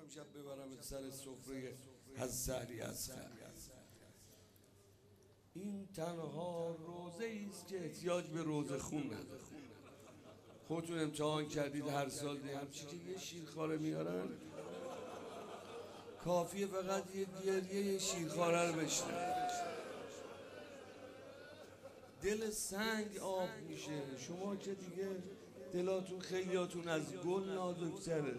امشب ببرم سر سفره حضرت علی اصغر. این تنها روزه است که احتیاج به روزه خون نداره. خودتون امتحان کردید هر سال همچی که یه شیرخواره میارن کافیه فقط یه گریه شیرخواره رو بشنوید دل سنگ آب میشه. شما که دیگه دلاتون خیلیاتون از گل نازک‌تره.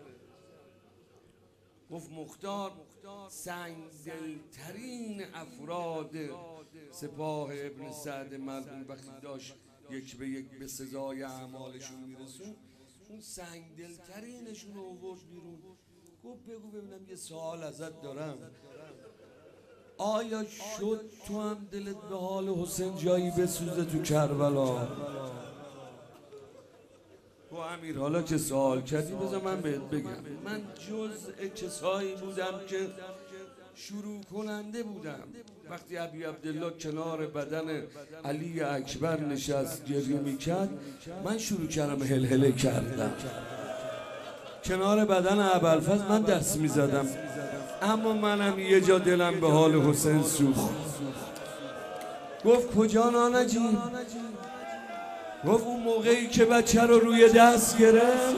گفت مختار سنگ دلترین افراد سپاه ابن سعد مرحوم وقتی داشت یک به یک به سزای اعمالشون میرسون اون سنگ دلترینشون رو آورد بیرون. گفت بگو ببینم یه سوال ازت دارم، آیا شد تو هم دلت به حال حسین جایی بسوزه تو کربلا؟ تو امیر حالا که سوال کردی بذار من بهت بگم، من جزء کسایی بودم که شروع کننده بودم. وقتی ابی عبدالله کنار بدن علی اکبر نشست گریه میکرد من شروع کردم هلهله کردم. کنار بدن ابوالفضل من دست میزدم، اما منم یه جا دلم به حال حسین سوخت. گفت کجا نانجی؟ گفت اون موقعی که بچه رو روی دست گرفت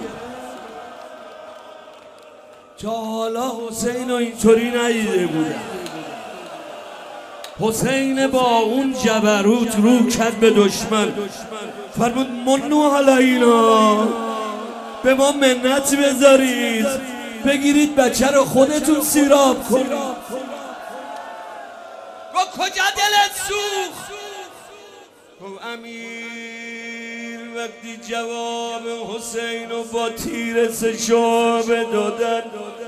تا حالا حسین رو اینطوری ندیده بودم. حسین با اون جبروت رو کرد به دشمن، فرمود منو علینا، به ما منت بذارید بگیرید بچه رو خودتون سیراب کنید. گفت کجا دلت سوخت؟ گفت امیر وقتی جواب حسین رو با تیر سه‌شعبه دادن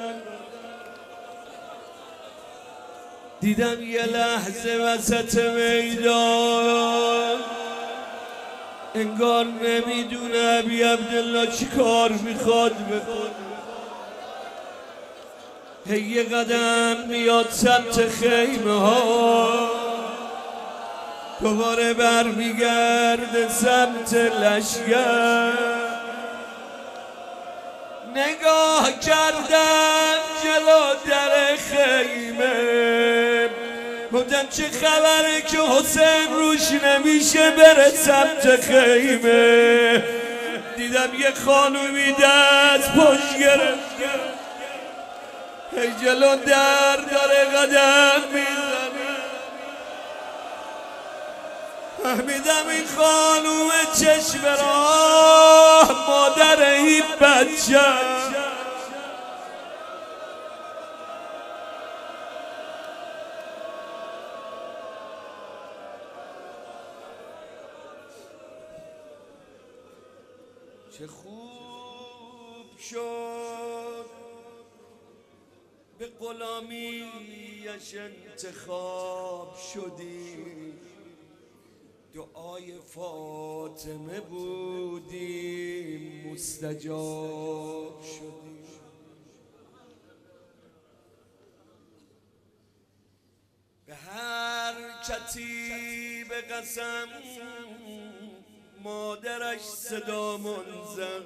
دیدم یه لحظه وسط میدان انگار نمیدونه ابی عبدالله چی کار میخواد بکنه. یه قدم میاد سمت خیمه ها دوباره برمیگرده سمت لشگر. نگاه کردم جلو در خیمه گفتم چه خبره که حسین روش نمیشه بره سمت خیمه. دیدم یه خانومی دست پشت گرفته جلو در داره قدم میزنه. فهمیدم این خانوم چشم راه مادر این بچه. چه خوب شد به غلامیش انتخاب شدی، دعای فاطمه بودیم مستجاب شدیم. به هر کتیب قسم مادرش صدا منزد،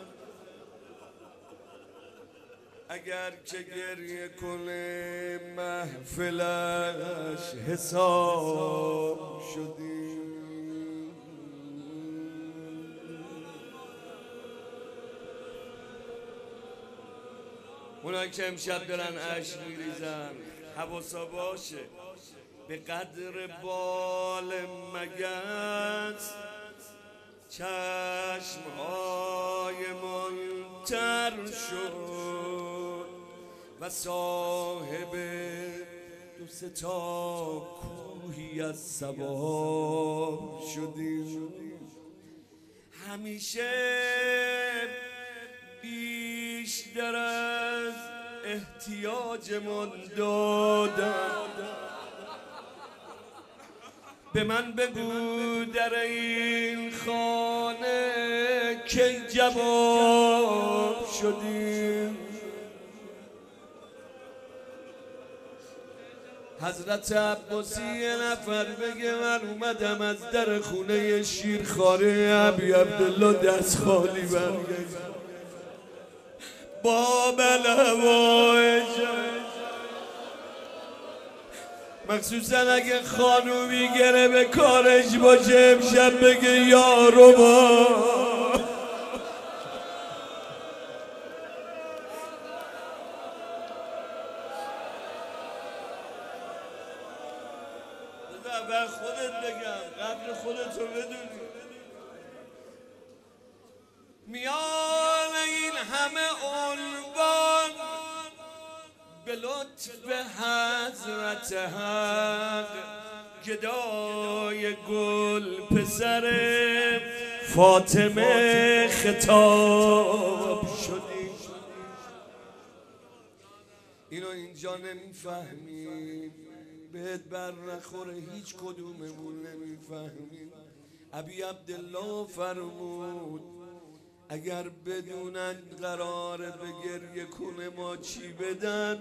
اگر که گریه کنه محفلش حساب شدیم. اونایی که امشب دارن اشک میریزن حواسا باشه به قدر بال مگس چشمهای منتر شد و صاحب دو سه تا کوهی از ثواب شدیم. همیشه بیشتر از احتیاجمون دادم. به من بگو در این خانه کی جواب شدیم. حضرت عباسی یه نفر بگه من اومدم از در خونه شیرخواره ابی عبدالله دست خالی برگشتم. با بلوای مخصوصا اگه خانومی گره به کارش باشه امشب بگه یارو با بذار خودت بگم قدر خودتو بدونی. میان این همه عنوان به لطف حضرت حق گدای گل پسر فاطمه خطاب شدی. اینو اینجا نمیفهمیم، بهت بر نخوره هیچ کدوممون نمیفهمیم. ابی عبدالله فرمود اگر بدونن قراره به گریه کنه ما چی بدن،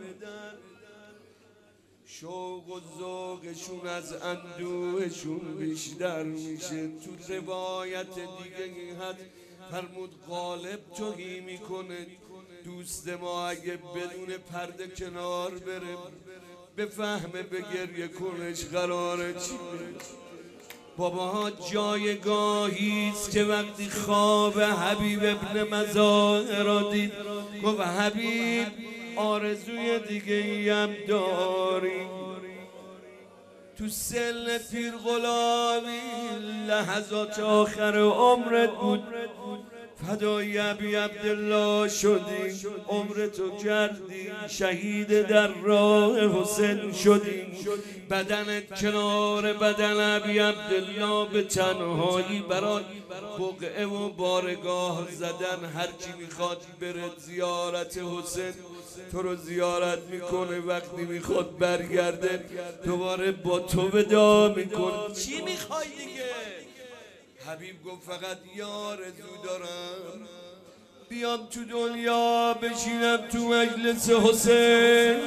شوق و ذوقشون از اندوهشون بیشتر میشه. تو روایت دیگه این حد فرمود غالب توهی میکنه دوست ما اگه بدون پرده کنار بره بفهمه به گریه کنش قراره چی بشه. باباها جایگاهیست که وقتی خواب حبیب ابن مظاهر را دید گفت حبیب آرزوی دیگه ای هم داری. تو سن پیر غلامی لحظات آخر عمرت بود، فدای ابی عبدالله شدی، عمرتو کردی، شهید در راه حسین شدی. بدنت کنار بدن ابی عبدالله به تنهایی برای بقعه و بارگاه زدن. هرچی میخواد بره زیارت حسین تو رو زیارت میکنه، وقتی میخواد برگرده دوباره با تو ودا میکنه. چی میخوای دیگه؟ حبیب گفت فقط آرزو دارم بیام تو دنیا بشینم تو مجلس حسین،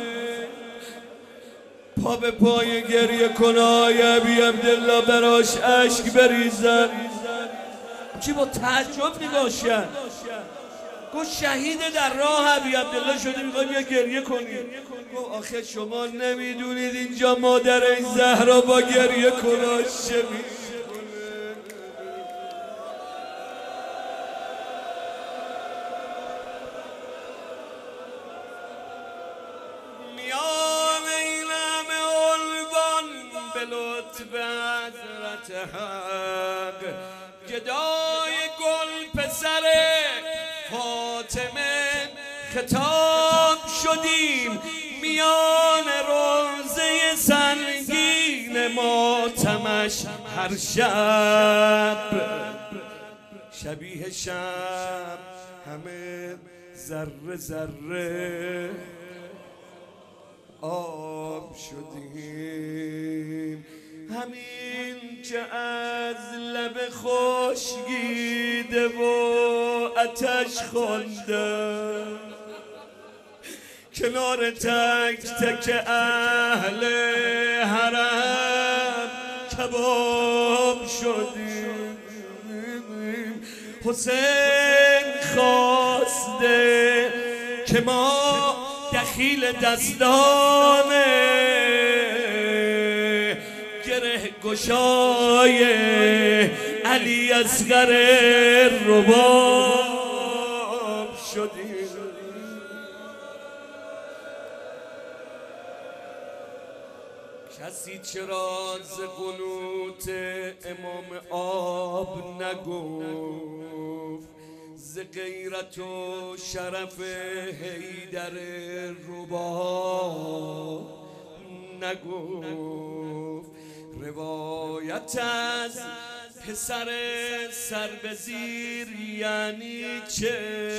پا به پای گریه کنای ابی عبدالله براش اشک بریزن. چی با تعجب نگاش کرد، گفت شهید در راه ابی عبدالله شده میخوای بیا گریه کنی؟ گفت آخه شما نمیدونید اینجا مادر این زهرا با گریه کناش چه به حضرت حق گدای گل پسر فاطمه خطاب شدیم. میان روزه سنگین ماتمش هر شب شبیه شب همه ذره ذره آب شدیم. همین که از لب خشکیده و آتش خونده کنار تک تک اهل حرم کباب شدیم. حسین خواسته که ما دخیل دستانه گره گشای علی اصغر رباب شدیم. کسی چرا ز قنوت امام آب نگفت، ز غیرت و شرف حیدر رباب نگفت. روایت از پسر سر به زیر یعنی چه؟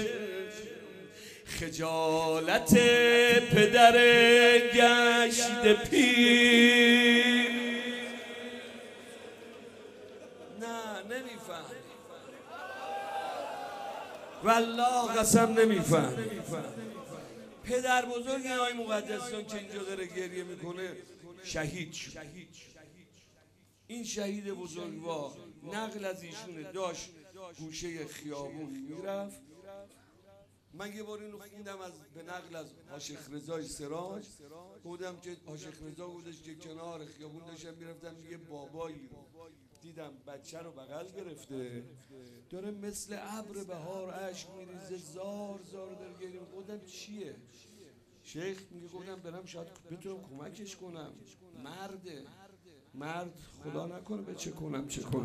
خجالت پدر گشت پیر. نه نمیفهم، والله قسم نمیفهم. پدر بزرگ آقای مقدسیان که اینجا داره گریه میکنه شهید شد. این شهید بزرگوار نقل از ایشونه داشت گوشه خیابون میرفت من یه بار اینو خوندم از به نقل از حاشق رضای سراج، گفتم که حاشق رضا گفتش که کنار خیابون داشتم میرفتم یه بابایی رو دیدم بچه رو بغل گرفته داره مثل ابر بهار اشک میریزه زار زار داره گریه. گفتم چیه؟ شیخ میگه گفتم برم شاید بتونم کمکش کنم، مرده. مرد خدا نکنه به چه کنم.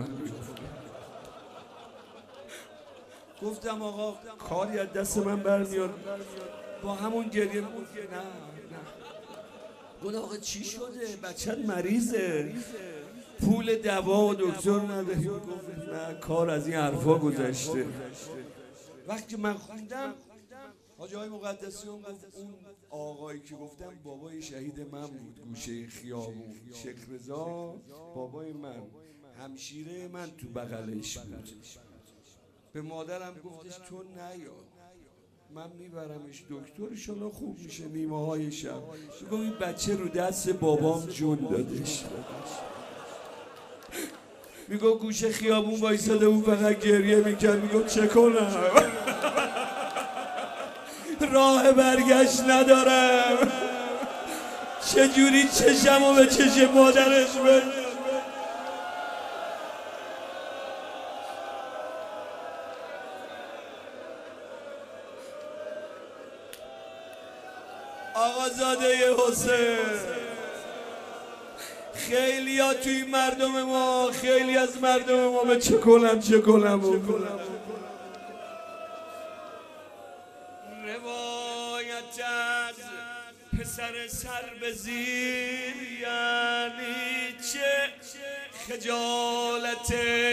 گفتم آقا کاری از دست من برمیاد با همون گریه. گفت نه گفتم آقا چی شده؟ بچت مریضه، پول دوا و دکتر نداری. گفت نه کار از این حرفا گذشته. وقتی من خوندم حاجی های مقدسیان گفت اون آقایی که گفتم بابای شهید من بود گوشه خیابون، شیخ رضا بابای من، همشیره من تو بغلش بود. به مادرم گفتش تو نیا من میبرمش دکتر ایشالا خوب میشه نیمه های شب. گفت این بچه رو دست بابام جون دادش. میگو گوشه خیابون وایساده اون فقط گریه میکرد. میگو چه کنم؟ راه برگشت ندارم، چجوری چشمو به چش مادرش بندازم؟ آقازاده حسین، خیلی ها توی مردم ما، خیلی از مردم ما به چه کنم روایت از پسر سر به زیر یعنی چه؟ خجالت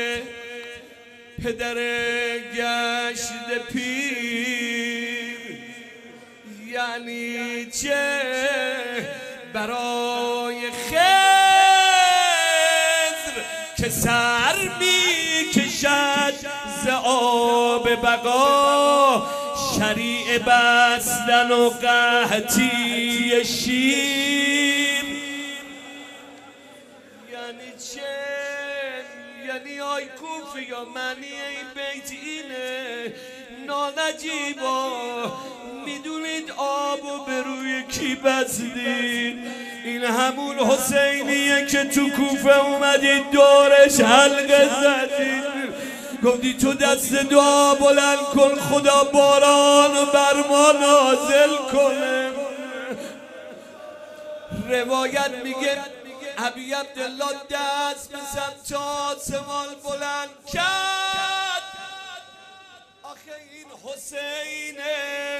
پدر گشت پیر یعنی چه؟ برای خضر که سر می کشد ز آب بقا، شریع بستن و قحطی شیر یعنی چه؟ یعنی آی کوفی یا معنی این بیت اینه نانجیبا میدونید آبو به روی کی بستید؟ این همون حسینیه که تو کوفه اومدید دورش حلقه زدید. گفتی تو دست دعا بلند کن خدا باران بر ما نازل کنه. روایت میگه ابی عبدالله دست به سمت آسمان بلند کرد. آخه این حسینه،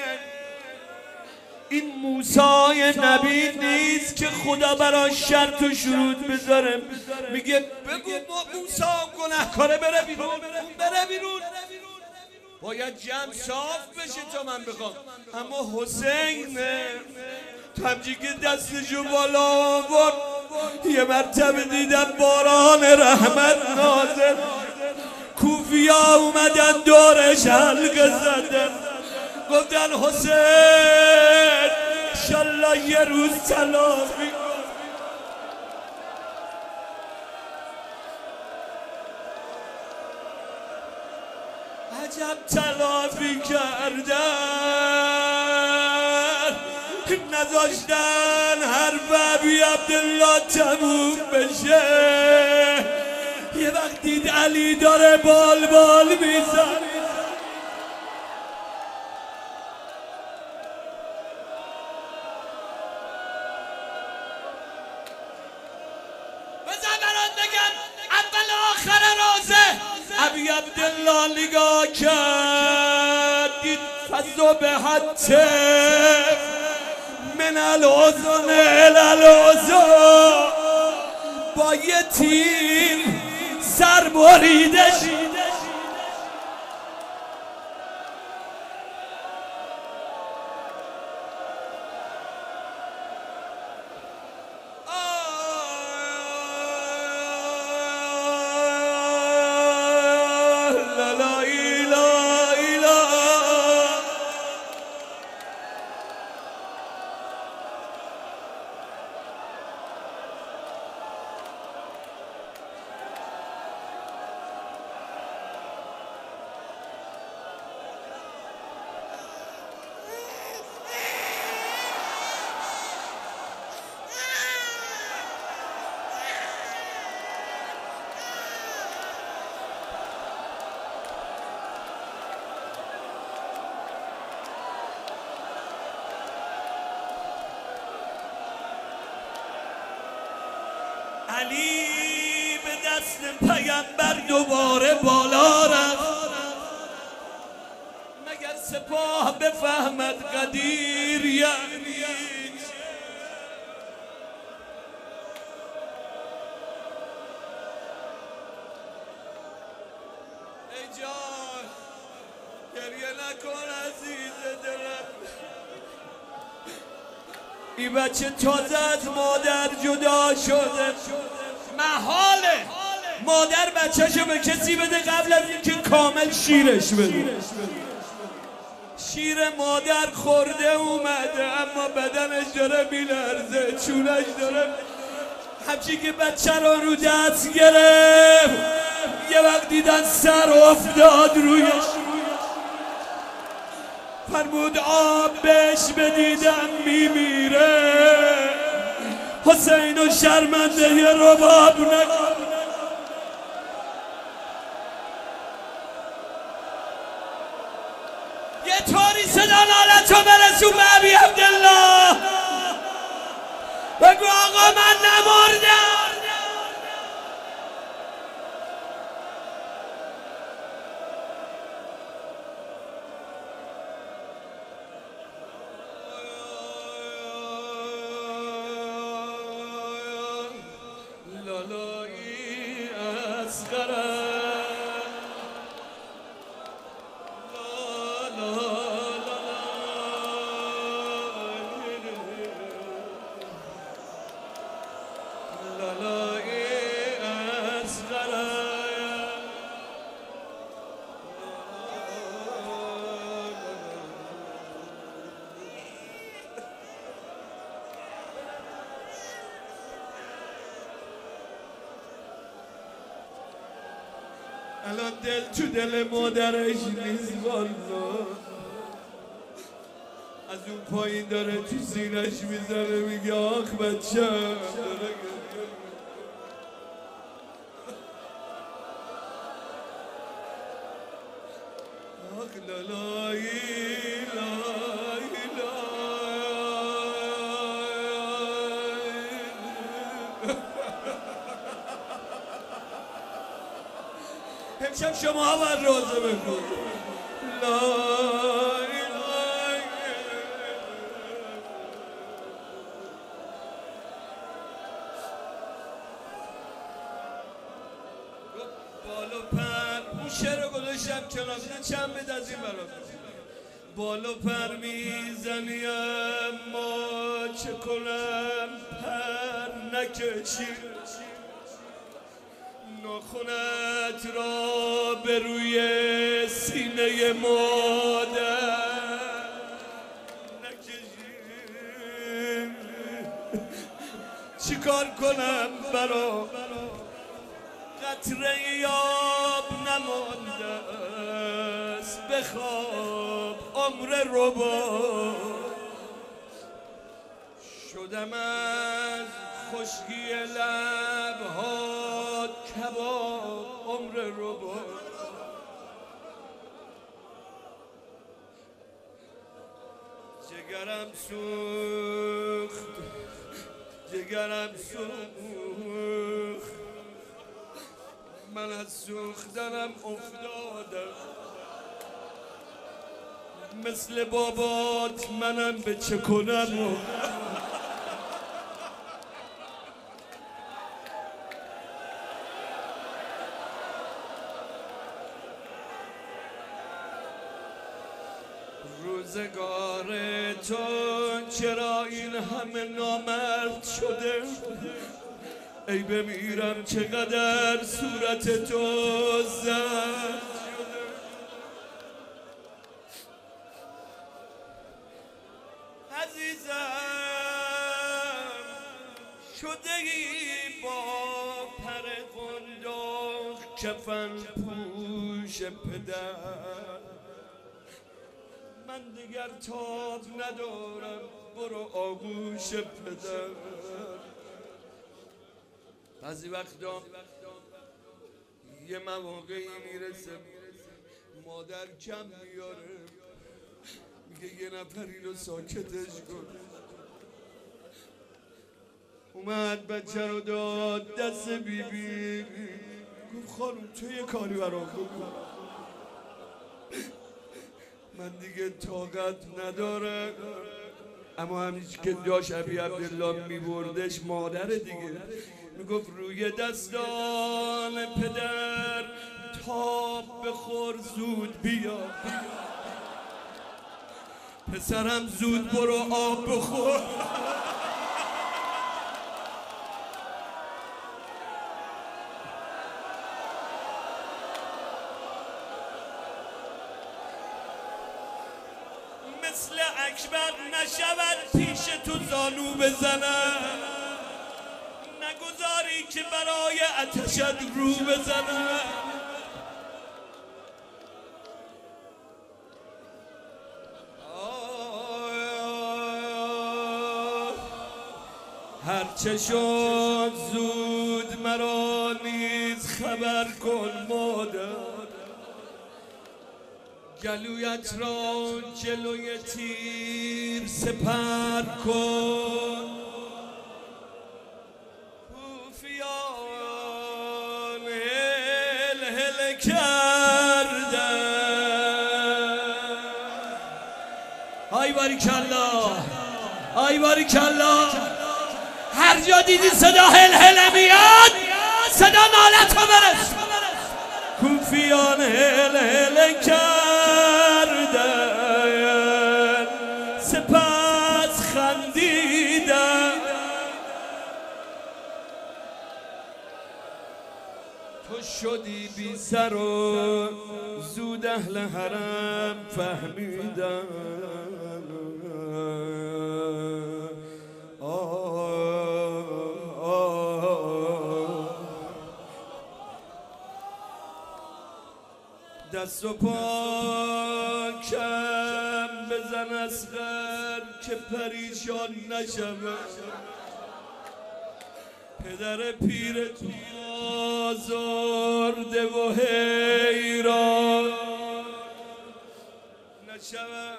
این موسی نبی نیست که خدا برای شرط و شروط بذاره. میگه بگو موسی گناهکاره بره بیرون. باید جمع صاف بشه تا من بخوام. اما حسین همچی که دستشو بالا آورد یه مرتبه دیدم باران رحمت نازل. کوفیا اومدن دورش حلقه زدن گفتن حسین انشالله یه روز تلافی کن. عجب تلافی کردن، نذاشتن حرف ابی عبدالله تموم بشه. یه وقت دید علی داره بال میزن ابی عبدالله نگاه کرد دید فضا به حتی من الحزن الالعزا با یه تیر سر بریدش. علی به دست پیامبر دوباره بالا رفت، مگر سپاه بفهمد قدیر یعنی ای جان گریه نکن عزیز دلم، این بچه تازه از مادر جدا شده، محاله مادر بچه‌شو به کسی بده قبل از اینکه کامل شیرش بده. شیر مادر خورده اومده اما بدنش داره میلرزه، چونش داره همچی که بچه رو دست گرفت، یه وقت دیدن سر افتاد رویش، فرمود آب بهش بدیدم میمیره، حسین و شرمنده یه رباب نکن. یه طوری صدا نالتو برسون به ابی عبدالله، بگو آقا من نمردم. لالایی اصغرم الان دل تو دل مادرش نیست والا، از اون پایین داره تو سینش میزنه میگه آخ بچم، آخ لالایی لایی امشب شما ها باید روزه بخونید. بالو پر اون شعر رو گذاشتم کنار، چند بد از این برات. بالو پر میزنی اما چه کنم پر نکشی، ناخونت را به روی سینه مادر نکشی، چیکار کنم برا قطره یاب نمانده است، بخواب عمر ربا شدم از خشکی لبها کباب عمر ربا، جگرم سوخت جگرم سوخت، من از سوختنم افتادم، مثل بابات منم به چه کنم. روزگار تو چرا این همه نامرد شده، ای بمیرم چقدر صورت تو زرد شده، عزیزم شده ای با پر قنداق کفن پوش پدر، من دیگر تاب ندارم برو آغوش پدر. بعضی وقتا یه مواقعی میرسه مادر کم میاره، میگه یه نفری رو ساکتش کن، اومد بچه رو داد دست بیبی، گفت خانم تو یه کاری برام بکن، من دیگه طاقت ندارم. اما همیشه که داشت ابی عبدالله میبردش مادر دیگه، میگفت روی دستان پدر تاب بخور زود بیا، پسرم زود برو آب بخور. مثل اکبر نشود پیش تو زانو بزنم، نگذاری که برای آتشت رو بزنم. هرچه شد زود مرا نیز خبر کن مادر، گلویت را جلوی تیر سپر کن. کوفیان هل هل کردن، آی باریکالله آی باریکالله. هر جا دیدی صدا هل هل میاد صدا نالت رو برس. کوفیان هل هل کردن سپس خندیدن، تو شدی بی سر و زود اهل حرم فهمیدن. دست و پا کم بزن اصغر که پریشان نشود، پدر پیر تو آزرده و حیران نشود.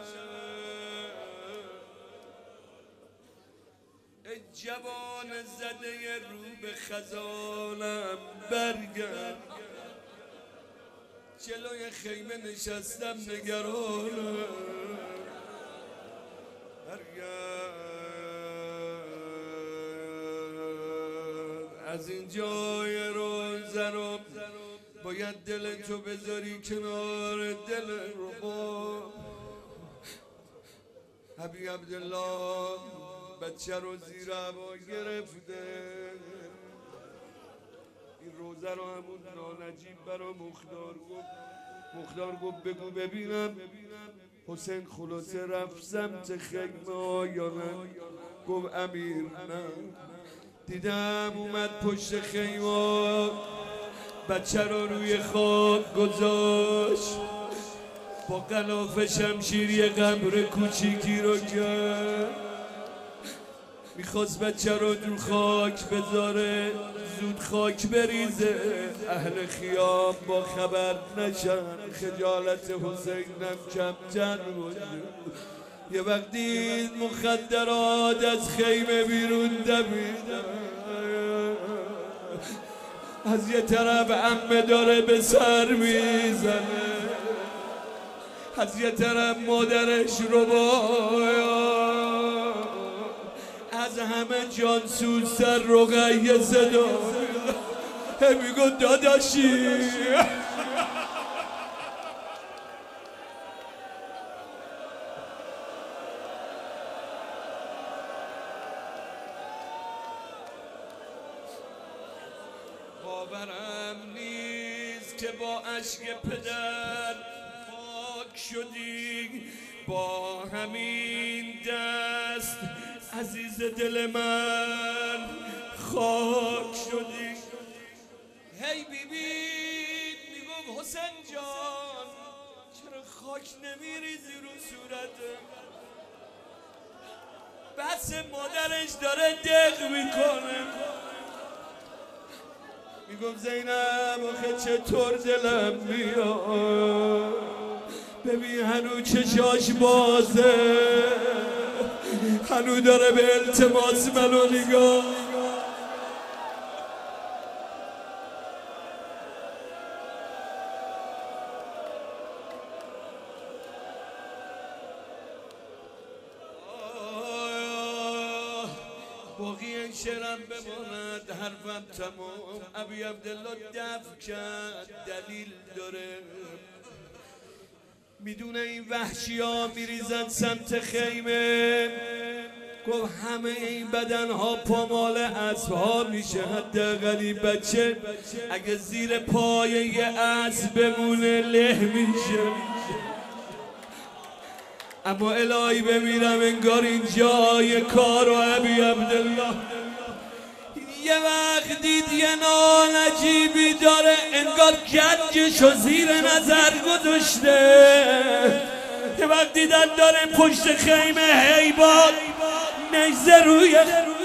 ای جوان زده رو به خزانم برگرد، جلوی خیمه نشستم نگرانم برگرد. از این جای روزنم باید دل تو بذاری کنار دل رباب. ابی عبدالله بچه رو زیر هوا گرفته، این روزه رو همون نانجیب برا مختار گفت بگو ببینم حسین خلاصه رفت سمت خیمه یا نه؟ گفت امیر نه. دیدم اومد پشت خیمه، بچه رو روی خاک گذاشت، با غلاف شمشیر یه قبر کوچیکی رو کرد، میخواست بچه رو تو خاک بذاره زود خاک بریزه، اهل خیام با خبر نشن، خجالت حسینم کمتر بود. یه وقتی مخدرات از خیمه بیرون دویدن، از یه طرف عمه داره به سر میزنه، از یه طرف مادرش رو باید، از همه جانسوزتر رقیه صدا میگو داداشی. باورم نیست که با اشک پدر پاک شدی، با همین دست عزیز دل من خاک شدی. هی بیبی میگم حسین جان چرا خاک نمیریزی رو صورته؟ بس مادرش داره دق میکنه. میگم زینب آخه چطور دلم میاد، ببین هنو چشاش بازه، هنو داره به التماس منو نگاه. باقی این شعرم بماند، حرفم تمام. ابی عبدالله دفع کرد، دلیل داره. میدونه این وحشی ها میریزن سمت خیمه، گفت همه این بدن ها پامال اسب ها میشه، حداقل این بچه اگه زیر پای یه اسب بمونه له میشه. اما الهی بمیرم انگار این جای کار و ابی عبدالله یه وقت دید یه نال عجیبی داره، انگار گنجشو زیر نظر گذاشته. یه وقت دیدن داره پشت خیمه هیبات نجزه روی